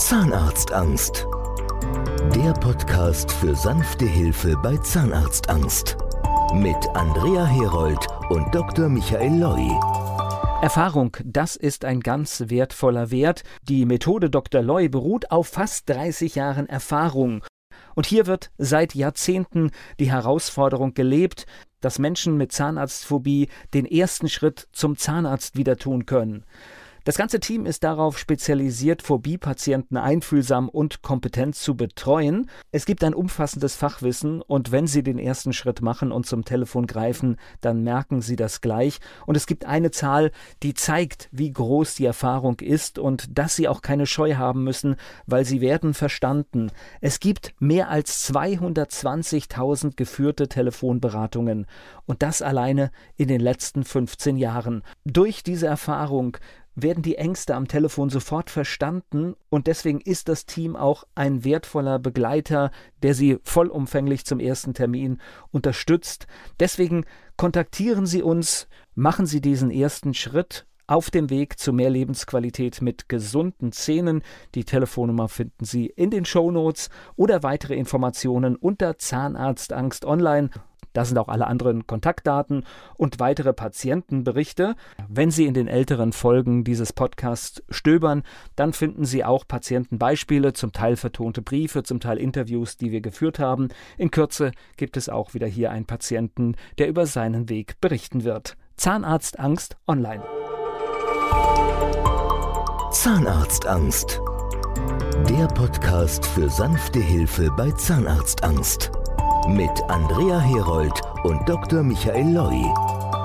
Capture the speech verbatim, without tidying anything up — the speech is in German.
Zahnarztangst. Der Podcast für sanfte Hilfe bei Zahnarztangst. Mit Andrea Herold und Doktor Michael Loi. Erfahrung, das ist ein ganz wertvoller Wert. Die Methode Doktor Loi beruht auf fast dreißig Jahren Erfahrung. Und hier wird seit Jahrzehnten die Herausforderung gelebt, dass Menschen mit Zahnarztphobie den ersten Schritt zum Zahnarzt wieder tun können. Das ganze Team ist darauf spezialisiert, Phobie-Patienten einfühlsam und kompetent zu betreuen. Es gibt ein umfassendes Fachwissen und wenn Sie den ersten Schritt machen und zum Telefon greifen, dann merken Sie das gleich. Und es gibt eine Zahl, die zeigt, wie groß die Erfahrung ist und dass Sie auch keine Scheu haben müssen, weil Sie werden verstanden. Es gibt mehr als zweihundertzwanzigtausend geführte Telefonberatungen und das alleine in den letzten fünfzehn Jahren. Durch diese Erfahrung werden die Ängste am Telefon sofort verstanden und deswegen ist das Team auch ein wertvoller Begleiter, der Sie vollumfänglich zum ersten Termin unterstützt. Deswegen kontaktieren Sie uns, machen Sie diesen ersten Schritt auf dem Weg zu mehr Lebensqualität mit gesunden Zähnen. Die Telefonnummer finden Sie in den Shownotes oder weitere Informationen unter Zahnarztangst online. Da sind auch alle anderen Kontaktdaten und weitere Patientenberichte. Wenn Sie in den älteren Folgen dieses Podcasts stöbern, dann finden Sie auch Patientenbeispiele, zum Teil vertonte Briefe, zum Teil Interviews, die wir geführt haben. In Kürze gibt es auch wieder hier einen Patienten, der über seinen Weg berichten wird. Zahnarztangst online. Zahnarztangst. Der Podcast für sanfte Hilfe bei Zahnarztangst. Mit Andrea Herold und Doktor Michael Loi.